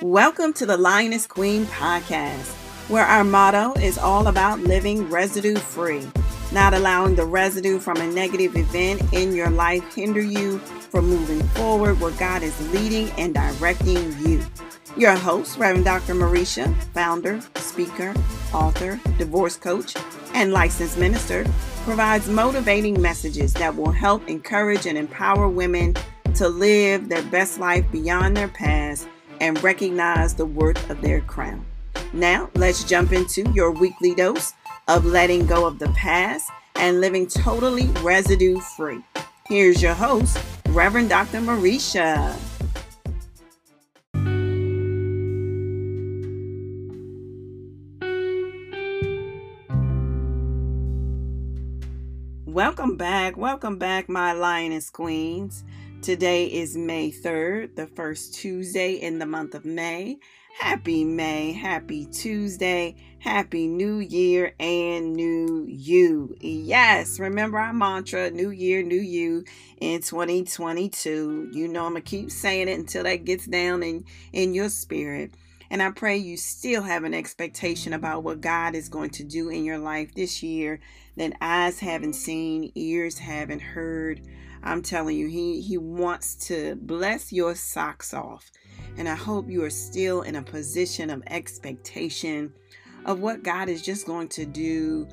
Welcome to the Lioness Queen podcast, where our motto is all about living residue-free, not allowing the residue from a negative event in your life hinder you from moving forward where God is leading and directing you. Your host, Reverend Dr. Marisha, founder, speaker, author, divorce coach, and licensed minister, provides motivating messages that will help encourage and empower women to live their best life beyond their past and recognize the worth of their crown. Now, let's jump into your weekly dose of letting go of the past and living totally residue-free. Here's your host, Reverend Dr. Marisha. Welcome back, my Lioness Queens. Today is May 3rd, the first Tuesday in the month of May. Happy May, happy Tuesday, happy New Year and New You. Yes, remember our mantra, New Year, New You in 2022. You know I'm going to keep saying it until that gets down in your spirit. And I pray you still have an expectation about what God is going to do in your life this year that eyes haven't seen, ears haven't heard. I'm telling you, he wants to bless your socks off. And I hope you are still in a position of expectation of what God is just going to do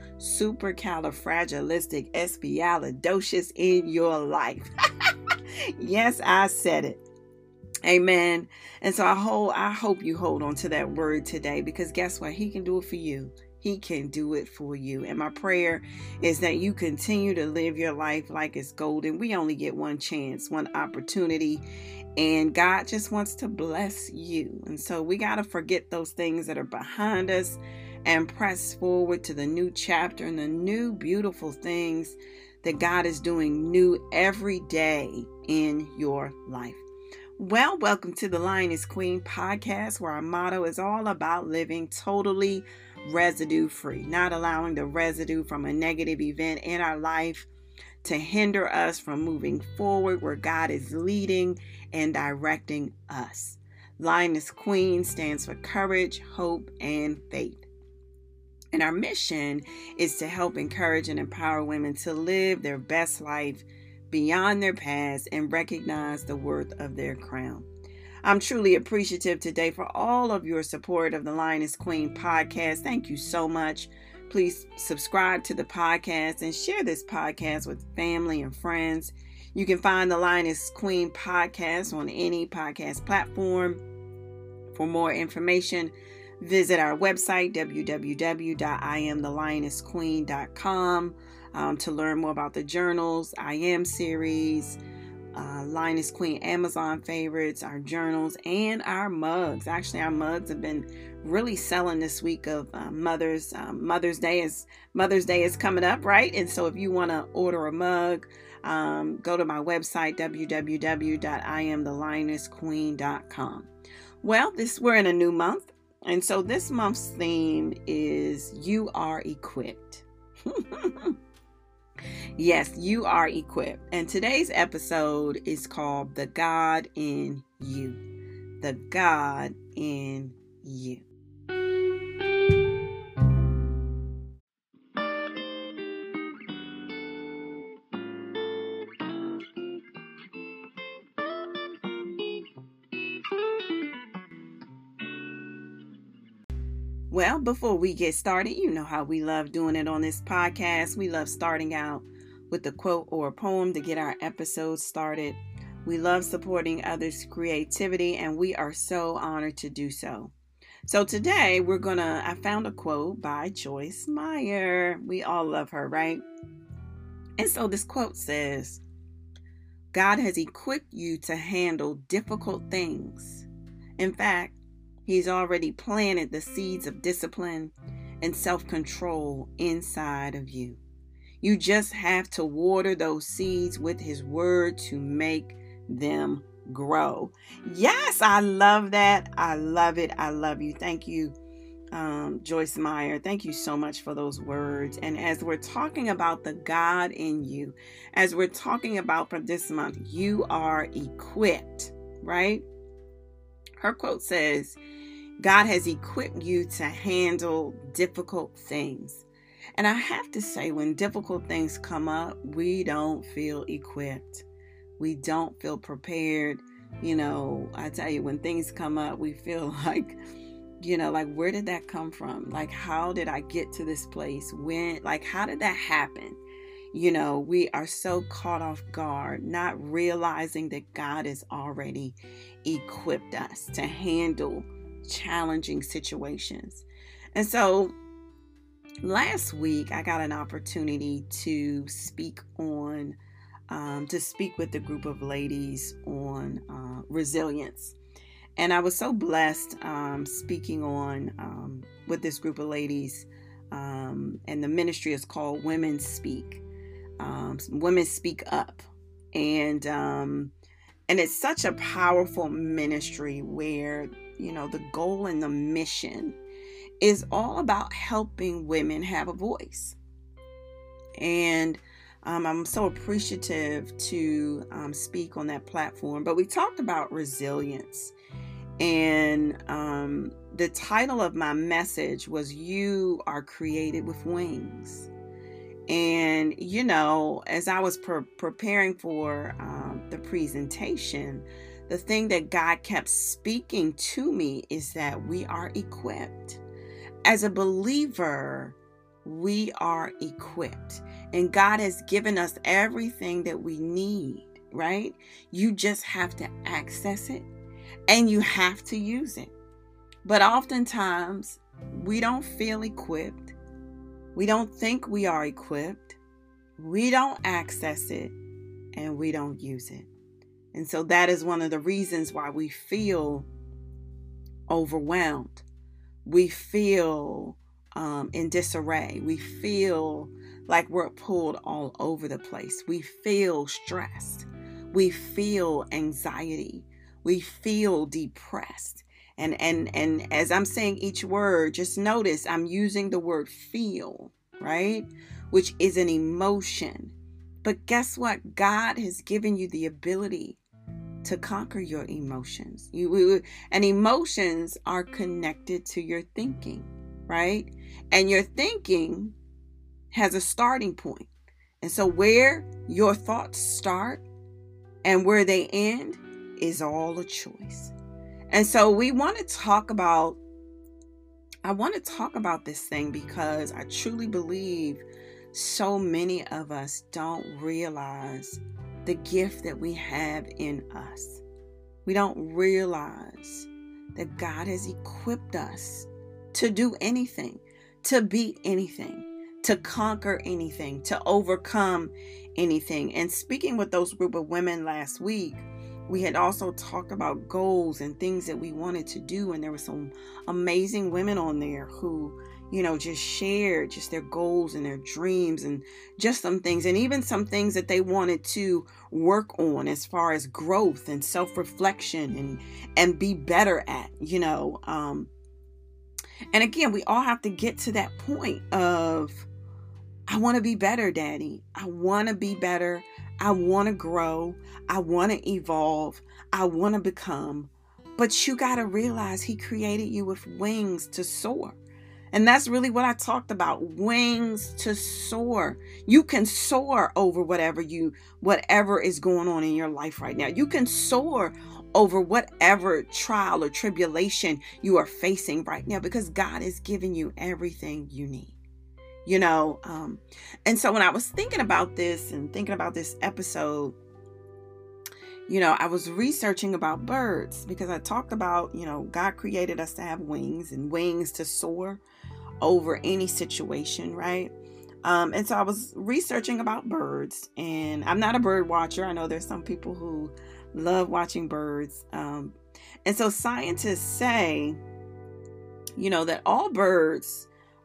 supercalifragilisticexpialidocious in your life. Yes, I said it. Amen. And so I hope you hold on to that word today, because guess what? He can do it for you. He can do it for you. And my prayer is that you continue to live your life like it's golden. We only get one chance, one opportunity, and God just wants to bless you. And so we got to forget those things that are behind us and press forward to the new chapter and the new beautiful things that God is doing new every day in your life. Well, welcome to the Lioness Queen podcast, where our motto is all about living totally residue-free, not allowing the residue from a negative event in our life to hinder us from moving forward where God is leading and directing us. Lioness Queen stands for courage, hope, and faith. And our mission is to help encourage and empower women to live their best life beyond their past and recognize the worth of their crown. I'm truly appreciative today for all of your support of the Lioness Queen podcast. Thank you so much. Please subscribe to the podcast and share this podcast with family and friends. You can find the Lioness Queen podcast on any podcast platform. For more information, visit our website, www.iamthelionessqueen.com, to learn more about the journals, I Am series, Lioness Queen Amazon favorites, our journals, and our mugs. Actually, our mugs have been really selling this week of Mother's Day is coming up, right? And so if you want to order a mug, go to my website, www.iamthelionessqueen.com. Well, we're in a new month, and so this month's theme is You Are Equipped. Yes, you are equipped. And today's episode is called The God in You. The God in You. Well, before we get started, you know how we love doing it on this podcast. We love starting out with a quote or a poem to get our episodes started. We love supporting others' creativity, and we are so honored to do so. So today I found a quote by Joyce Meyer. We all love her, right? And so this quote says, God has equipped you to handle difficult things. In fact, He's already planted the seeds of discipline and self-control inside of you. You just have to water those seeds with His word to make them grow. Yes, I love that. I love it. I love you. Thank you, Joyce Meyer. Thank you so much for those words. And as we're talking about the God in you, as we're talking about for this month, you are equipped, right? Her quote says, God has equipped you to handle difficult things. And I have to say, when difficult things come up, we don't feel equipped. We don't feel prepared. I tell you, when things come up, we feel like, where did that come from? Like, how did I get to this place? How did that happen? We are so caught off guard, not realizing that God has already equipped us to handle challenging situations. And so last week I got an opportunity to speak with a group of ladies on resilience. And I was so blessed speaking on with this group of ladies. And the ministry is called Women Speak. Women Speak Up. And it's such a powerful ministry where, the goal and the mission is all about helping women have a voice. And I'm so appreciative to speak on that platform. But we talked about resilience. And the title of my message was, You Are Created with Wings. And, as I was preparing for the presentation, the thing that God kept speaking to me is that we are equipped. As a believer, we are equipped. And God has given us everything that we need, right? You just have to access it and you have to use it. But oftentimes, we don't feel equipped. We don't think we are equipped. We don't access it and we don't use it. And so that is one of the reasons why we feel overwhelmed. We feel in disarray. We feel like we're pulled all over the place. We feel stressed. We feel anxiety. We feel depressed. And as I'm saying each word, just notice I'm using the word feel, right? Which is an emotion. But guess what? God has given you the ability to conquer your emotions. And emotions are connected to your thinking, right? And your thinking has a starting point. And so where your thoughts start and where they end is all a choice. And so I want to talk about this thing because I truly believe so many of us don't realize the gift that we have in us. We don't realize that God has equipped us to do anything, to be anything, to conquer anything, to overcome anything. And speaking with those group of women last week, we had also talked about goals and things that we wanted to do. And there were some amazing women on there who, just shared just their goals and their dreams and just some things. And even some things that they wanted to work on as far as growth and self-reflection and be better at, And again, we all have to get to that point of, I want to be better, Daddy. I want to be better. I want to grow. I want to evolve. I want to become. But you got to realize He created you with wings to soar. And that's really what I talked about. Wings to soar. You can soar over whatever is going on in your life right now. You can soar over whatever trial or tribulation you are facing right now because God has given you everything you need. And so when I was thinking about this and thinking about this episode, I was researching about birds because I talked about, God created us to have wings and wings to soar over any situation, right? And so I was researching about birds, and I'm not a bird watcher. I know there's some people who love watching birds. And so scientists say, that all birds,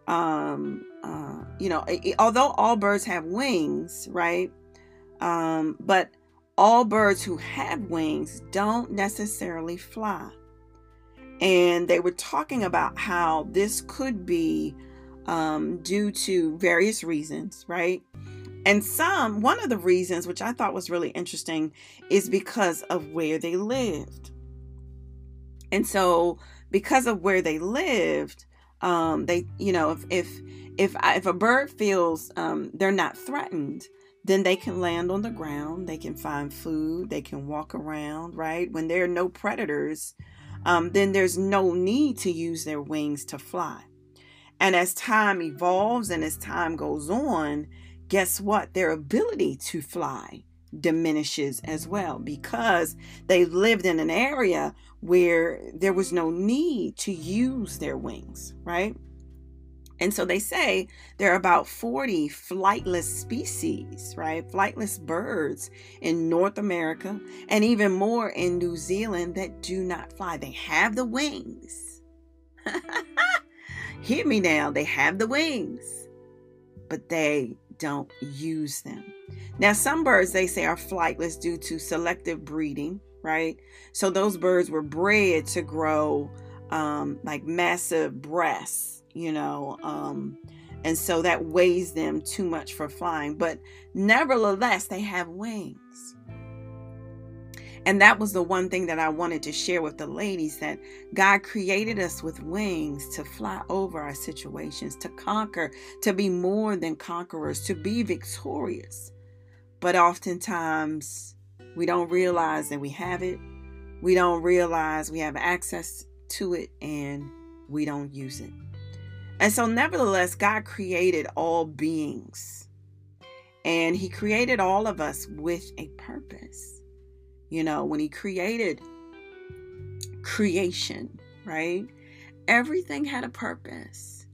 although all birds have wings, right? But all birds who have wings don't necessarily fly. And they were talking about how this could be due to various reasons, right? And one of the reasons, which I thought was really interesting, is because of where they lived. And so because of where they lived, they, if a bird feels they're not threatened, then they can land on the ground, they can find food, they can walk around, right? When there are no predators, then there's no need to use their wings to fly. And as time evolves and as time goes on, guess what? Their ability to fly diminishes as well, because they lived in an area where there was no need to use their wings, right? And so they say there are about 40 flightless species, right? Flightless birds in North America, and even more in New Zealand, that do not fly. They have the wings. Hear me now. They have the wings, but they don't use them. Now, some birds, they say, are flightless due to selective breeding, right? So those birds were bred to grow like massive breasts, and so that weighs them too much for flying. But nevertheless, they have wings. And that was the one thing that I wanted to share with the ladies, that God created us with wings to fly over our situations, to conquer, to be more than conquerors, to be victorious. But oftentimes we don't realize that we have it. We don't realize we have access to it, and we don't use it. And so nevertheless, God created all beings, and he created all of us with a purpose. When he created creation, right? Everything had a purpose.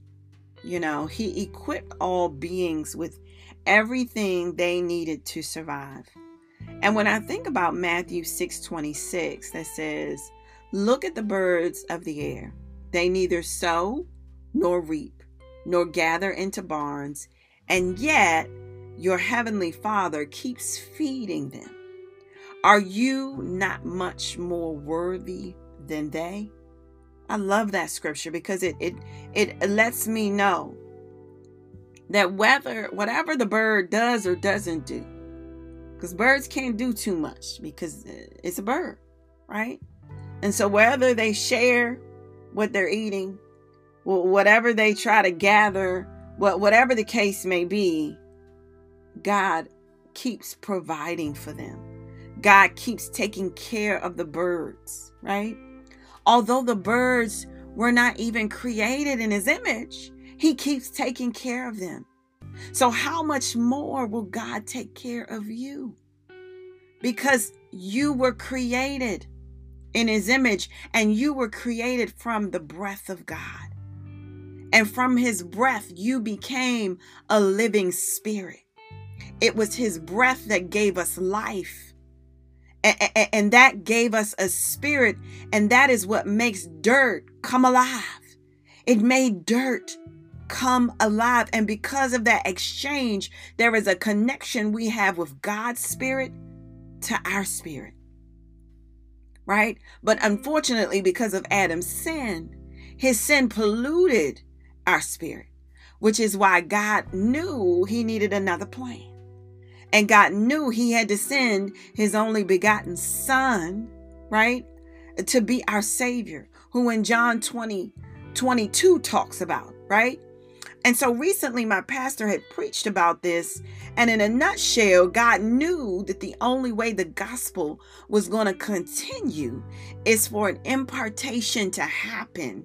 He equipped all beings with everything they needed to survive. And when I think about Matthew 6:26, that says, "Look at the birds of the air. They neither sow nor reap, nor gather into barns, and yet your heavenly Father keeps feeding them. Are you not much more worthy than they?" I love that scripture because it lets me know that whatever the bird does or doesn't do, because birds can't do too much because it's a bird, right? And so whether they share what they're eating, whatever they try to gather, whatever the case may be, God keeps providing for them. God keeps taking care of the birds, right? Although the birds were not even created in his image, he keeps taking care of them. So how much more will God take care of you? Because you were created in his image, and you were created from the breath of God. And from his breath, you became a living spirit. It was his breath that gave us life. And that gave us a spirit. And that is what makes dirt come alive. It made dirt come alive. And because of that exchange, there is a connection we have with God's spirit to our spirit. Right? But unfortunately, because of Adam's sin, his sin polluted our spirit, which is why God knew he needed another plan. And God knew he had to send his only begotten son, right, to be our Savior, who in John 20:22 talks about, right? And so recently my pastor had preached about this. And in a nutshell, God knew that the only way the gospel was going to continue is for an impartation to happen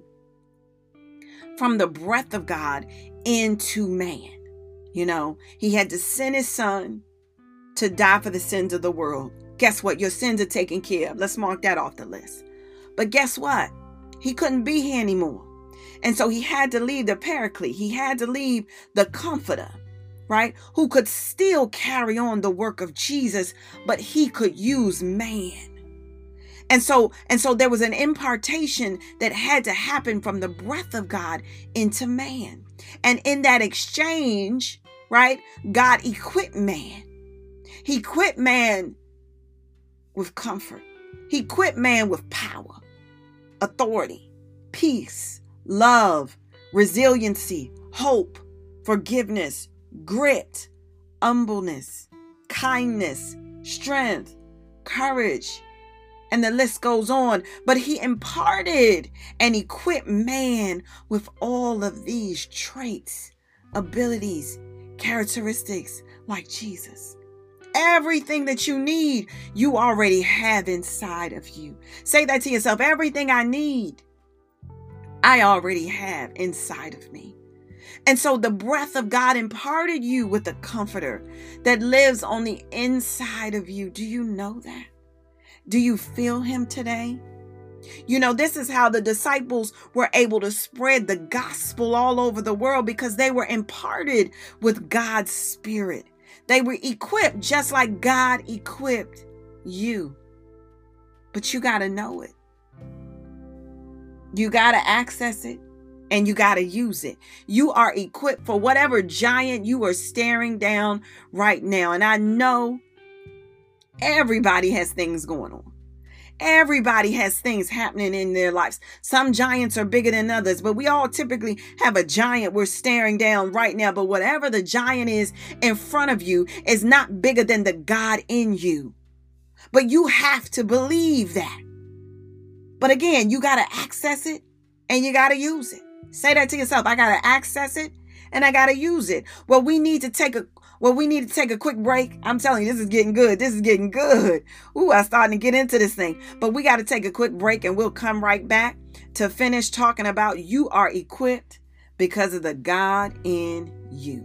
from the breath of God into man. He had to send his son to die for the sins of the world. Guess what? Your sins are taken care of. Let's mark that off the list. But guess what? He couldn't be here anymore. And so he had to leave the Paraclete. He had to leave the Comforter, right? Who could still carry on the work of Jesus, but he could use man. And so there was an impartation that had to happen from the breath of God into man. And in that exchange, right, God equipped man. He equipped man with comfort. He equipped man with power, authority, peace, love, resiliency, hope, forgiveness, grit, humbleness, kindness, strength, courage, And the list goes on. But he imparted and equipped man with all of these traits, abilities, characteristics like Jesus. Everything that you need, you already have inside of you. Say that to yourself. Everything I need, I already have inside of me. And so the breath of God imparted you with the comforter that lives on the inside of you. Do you know that? Do you feel him today? You know, this is how the disciples were able to spread the gospel all over the world, because they were imparted with God's Spirit. They were equipped just like God equipped you. But you got to know it. You got to access it. And you got to use it. You are equipped for whatever giant you are staring down right now. And I know everybody has things going on. Everybody has things happening in their lives. Some giants are bigger than others, but we all typically have a giant we're staring down right now. But whatever the giant is in front of you is not bigger than the God in you. But you have to believe that. But again, you got to access it and you got to use it. Say that to yourself. I got to access it and I got to use it. Well, we need to take a quick break. I'm telling you, this is getting good. This is getting good. Ooh, I'm starting to get into this thing. But we got to take a quick break and we'll come right back to finish talking about you are equipped because of the God in you.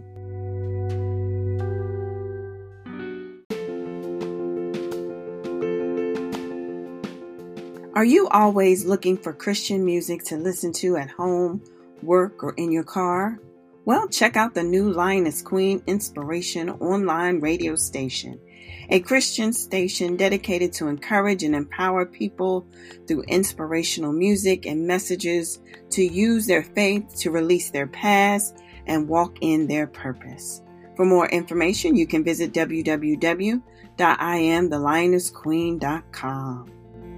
Are you always looking for Christian music to listen to at home, work, or in your car? Well, check out the new Lioness Queen Inspiration online radio station, a Christian station dedicated to encourage and empower people through inspirational music and messages to use their faith to release their past and walk in their purpose. For more information, you can visit www.iamthelionessqueen.com.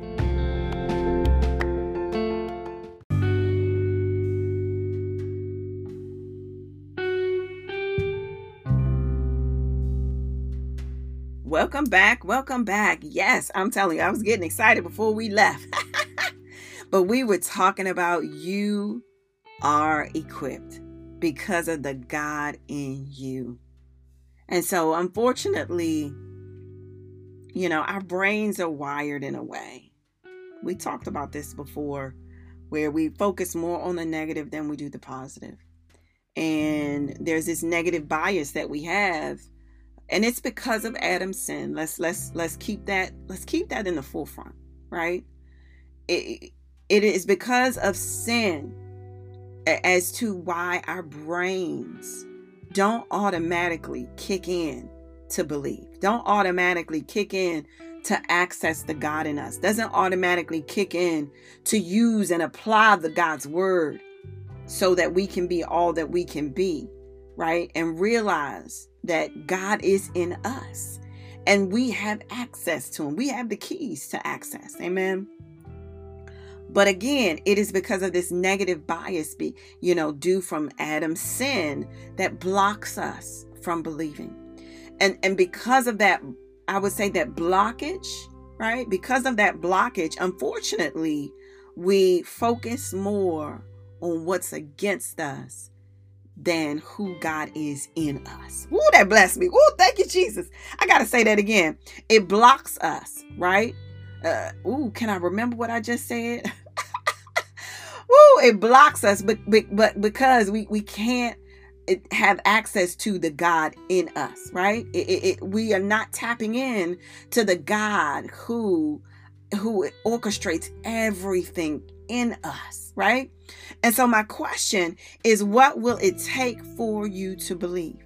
Welcome back. Welcome back. Yes, I'm telling you, I was getting excited before we left. But we were talking about you are equipped because of the God in you. And so unfortunately, you know, our brains are wired in a way. We talked about this before, where we focus more on the negative than we do the positive. And there's this negative bias that we have. And it's because of Adam's sin. Let's keep that in the forefront, right? It is because of sin as to why our brains don't automatically kick in to believe. Don't automatically kick in to access the God in us. Doesn't automatically kick in to use and apply the God's word so that we can be all that we can be, right? And realize that God is in us and we have access to him. We have the keys to access. Amen. But again, it is because of this negative bias, due from Adam's sin that blocks us from believing. And because of that, I would say that blockage, right? Because of that blockage, unfortunately, we focus more on what's against us than who God is in us. Ooh, that blessed me. Ooh, thank you, Jesus. I got to say that again. It blocks us, right? Can I remember what I just said? It blocks us, but because we can't have access to the God in us, right? We are not tapping in to the God who orchestrates everything in us, right? And so my question is, what will it take for you to believe?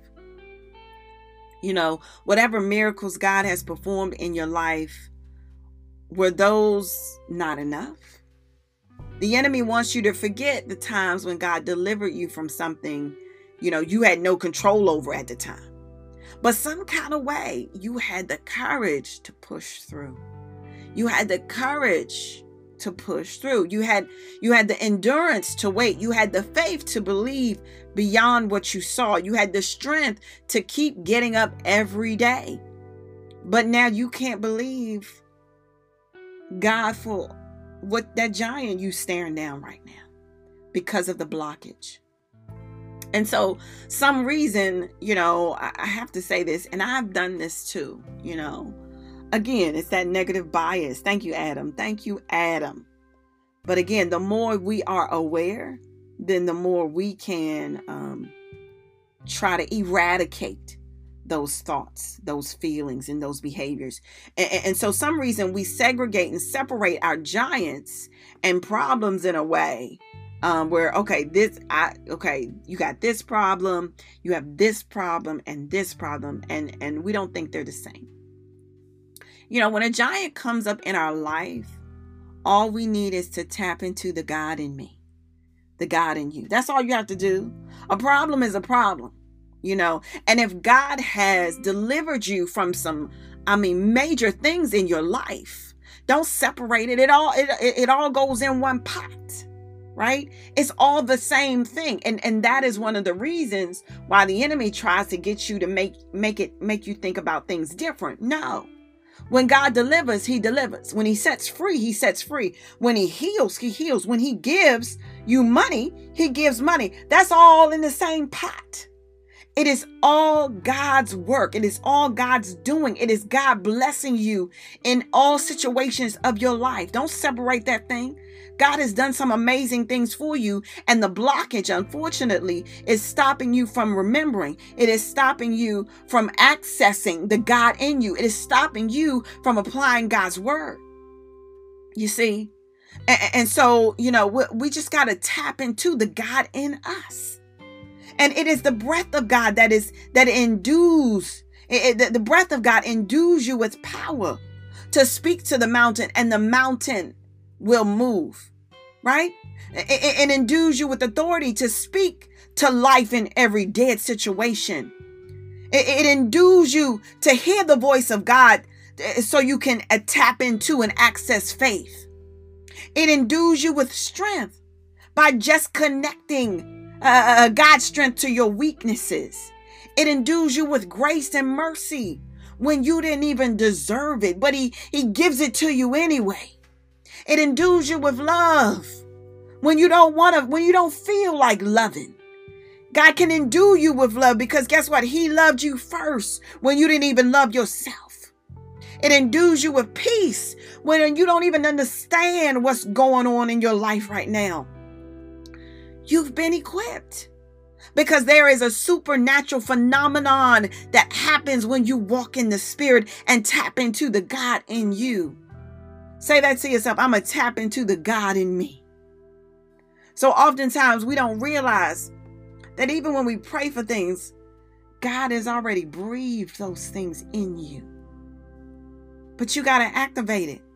Whatever miracles God has performed in your life, were those not enough? The enemy wants you to forget the times when God delivered you from something, you had no control over at the time. But some kind of way, you had the courage to push through. You had the courage to push through. You had the endurance to wait. You had the faith to believe beyond what you saw. You had the strength to keep getting up every day. But now you can't believe God for what that giant you staring down right now because of the blockage. And so some reason, I have to say this, and I've done this too, again, it's that negative bias. Thank you, Adam. Thank you, Adam. But again, the more we are aware, then the more we can try to eradicate those thoughts, those feelings, and those behaviors. And so some reason we segregate and separate our giants and problems in a way where, you got this problem, you have this problem, and this problem, and we don't think they're the same. When a giant comes up in our life, all we need is to tap into the God in me, the God in you. That's all you have to do. A problem is a problem, and if God has delivered you from some, major things in your life, don't separate it. It all goes in one pot, right? It's all the same thing. And that is one of the reasons why the enemy tries to get you to make you think about things different. No. When God delivers, he delivers. When he sets free, he sets free. When he heals, he heals. When he gives you money, he gives money. That's all in the same pot. It is all God's work. It is all God's doing. It is God blessing you in all situations of your life. Don't separate that thing. God has done some amazing things for you, and the blockage, unfortunately, is stopping you from remembering. It is stopping you from accessing the God in you. It is stopping you from applying God's word. You see? And so, we just got to tap into the God in us. And it is the breath of God that endues. The breath of God endues you with power to speak to the mountain, and the mountain will move, right? It endues you with authority to speak to life in every dead situation. It endues you to hear the voice of God so you can tap into and access faith. It endues you with strength by just connecting God's strength to your weaknesses. It endues you with grace and mercy when you didn't even deserve it, but he gives it to you anyway. It endues you with love when you don't feel like loving. God can endue you with love because guess what? He loved you first when you didn't even love yourself. It endues you with peace when you don't even understand what's going on in your life right now. You've been equipped because there is a supernatural phenomenon that happens when you walk in the Spirit and tap into the God in you. Say that to yourself. I'm going to tap into the God in me. So oftentimes we don't realize that even when we pray for things, God has already breathed those things in you. But you got to activate it.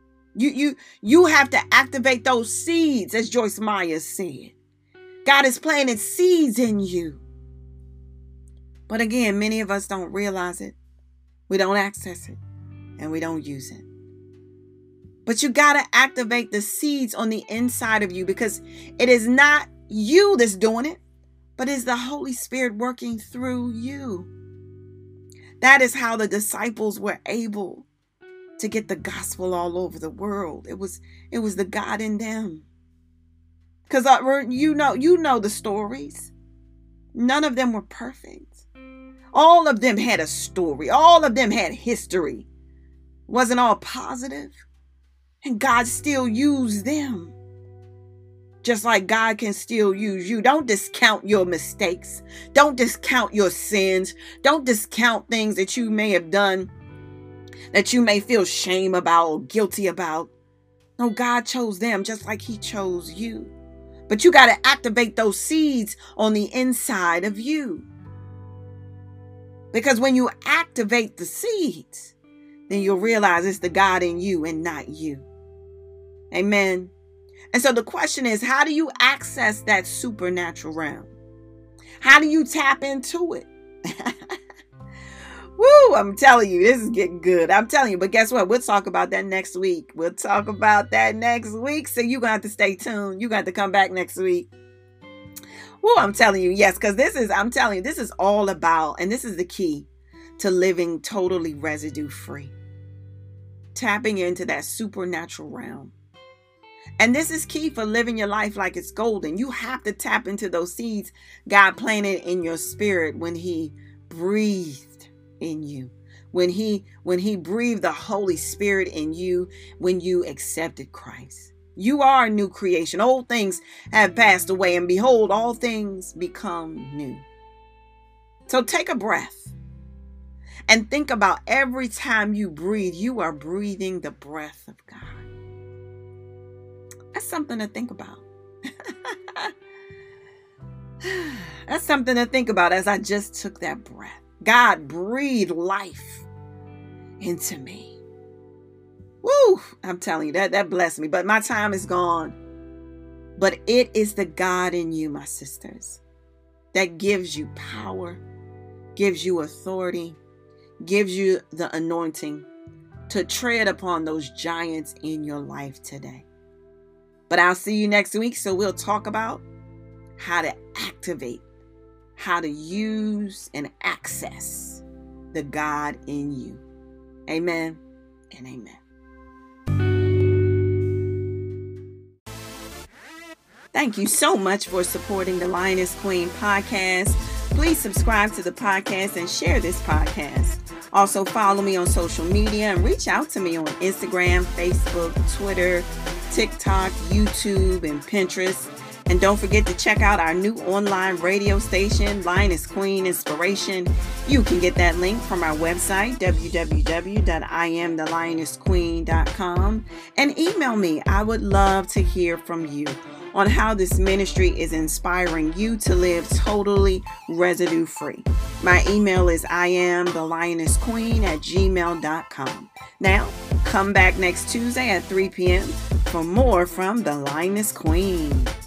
You have to activate those seeds, as Joyce Meyer said. God is planting seeds in you. But again, many of us don't realize it. We don't access it. And we don't use it. But you got to activate the seeds on the inside of you because it is not you that's doing it, but it's the Holy Spirit working through you. That is how the disciples were able to get the gospel all over the world. It was the God in them. Because you know the stories. None of them were perfect. All of them had a story. All of them had history. Wasn't all positive. And God still used them. Just like God can still use you. Don't discount your mistakes. Don't discount your sins. Don't discount things that you may have done that you may feel shame about or guilty about. No, God chose them just like he chose you. But you got to activate those seeds on the inside of you. Because when you activate the seeds, then you'll realize it's the God in you and not you. Amen. And so the question is, how do you access that supernatural realm? How do you tap into it? Woo, I'm telling you, this is getting good. I'm telling you, but guess what? We'll talk about that next week. So you're going to have to stay tuned. You're going to have to come back next week. Woo, I'm telling you, yes, because this is all about, and this is the key to living totally residue free. tapping into that supernatural realm. And this is key for living your life like it's golden. You have to tap into those seeds God planted in your spirit when he breathed in you. When he breathed the Holy Spirit in you, when you accepted Christ. You are a new creation. Old things have passed away, and behold, all things become new. So take a breath and think about every time you breathe, you are breathing the breath of God. That's something to think about. That's something to think about as I just took that breath. God breathed life into me. Woo! I'm telling you, that blessed me. But my time is gone. But it is the God in you, my sisters, that gives you power, gives you authority, gives you the anointing to tread upon those giants in your life today. But I'll see you next week. So we'll talk about how to activate, how to use and access the God in you. Amen and amen. Thank you so much for supporting the Lioness Queen podcast. Please subscribe to the podcast and share this podcast. Also follow me on social media and reach out to me on Instagram, Facebook, Twitter, TikTok, YouTube, and Pinterest. And don't forget to check out our new online radio station, Lioness Queen Inspiration. You can get that link from our website, www.iamthelionessqueen.com, and email me. I would love to hear from you on how this ministry is inspiring you to live totally residue-free. My email is iamthelionessqueen@gmail.com. Now, come back next Tuesday at 3 p.m. for more from the Lioness Queen.